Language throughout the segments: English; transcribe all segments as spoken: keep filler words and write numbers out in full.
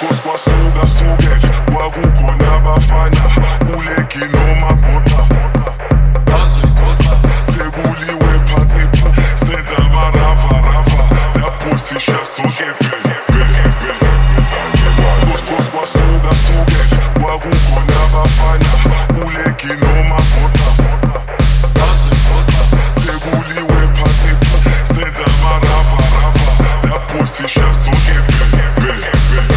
Kustos kwasuka suke kwakukhona abafana ulegi noma goqa Thekuliwe phansi senza amarava rava lapho sisha sonke vele vele vele Kustos kwasuka suke kwakukhona abafana ulegi noma goqa Thekuliwe phansi senza amarava rava lapho sisha sonke vele vele vele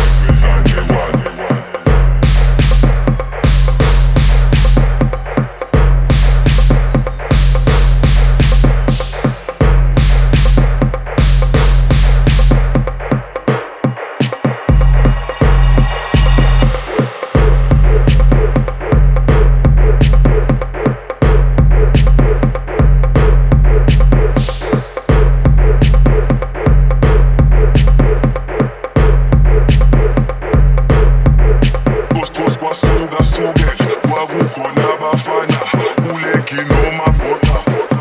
Kwasuka suke kwakukhona abafana ulegi noma goqa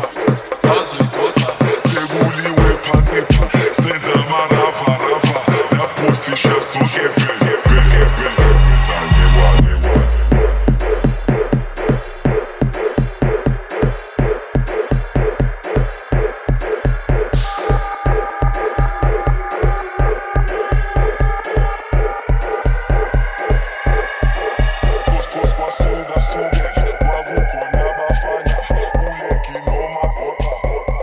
Thekuliwe phansi senza amarava rava lapho sisha sonke vele vele vele Kwasuka suke kwakukhona abafana ulegi noma goqa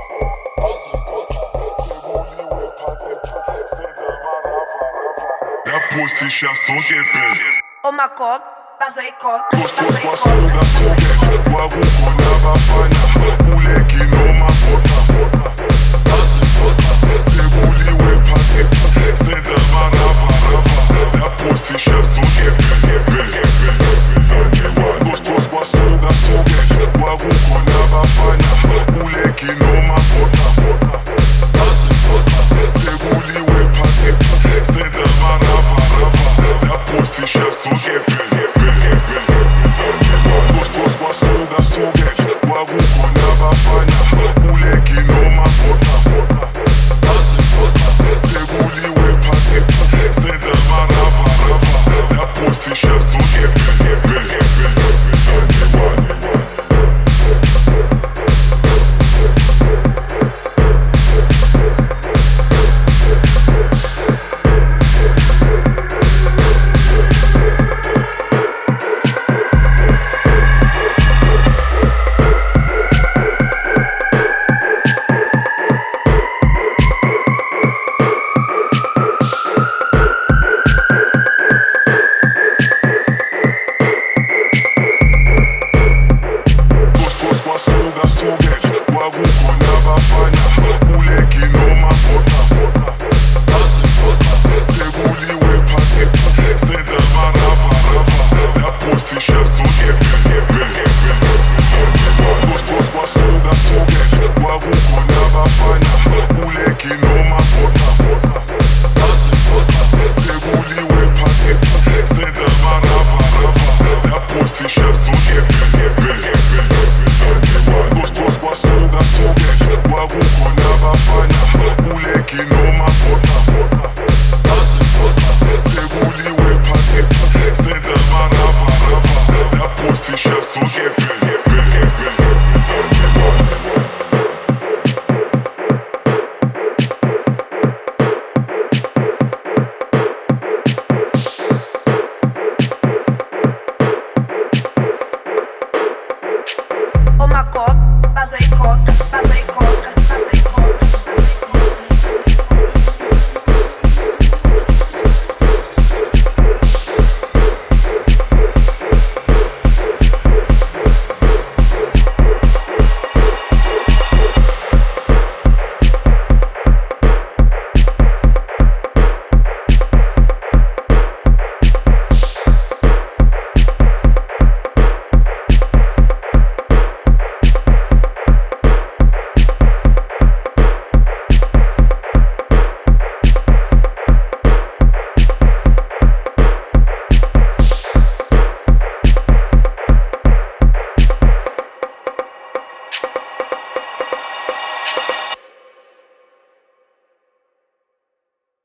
Thekuliwe phansi senza amarava rava lapho sisha sonke vele Uma cop, bazoicop, Kustos kwasuka suke kwakukhona abafana ulegi noma goqa Thekuliwe phansi senza